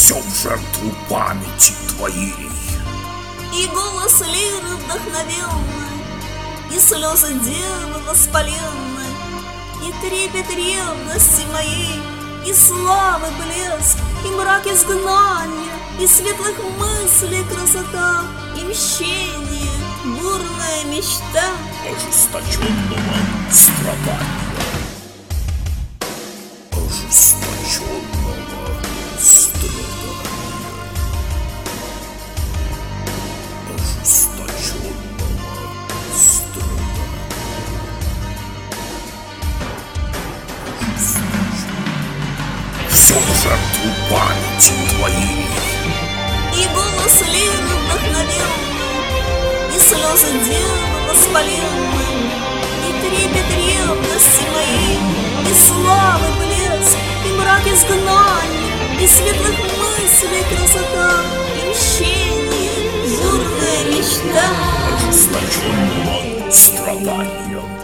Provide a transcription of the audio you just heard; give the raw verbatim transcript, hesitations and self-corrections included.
все в жертву памяти твоей. И голос лиры вдохновенный, и слезы девы воспаленной, и трепет ревности моей, и славы блеск, и мрак изгнания, и светлых мыслей красота, и мщение, бурная мечта ожесточенного страдания. Ожесточенного страдания. Ожесточенного страдания. Все в жертву памяти твоей. И голос лиры вдохновенный, и слезы девы воспаленной, и трепет ревности моей, и славы блеск, и мрак изгнания, и светлых мыслей красота, и мщение, бурная мечта Ожесточенного страдания.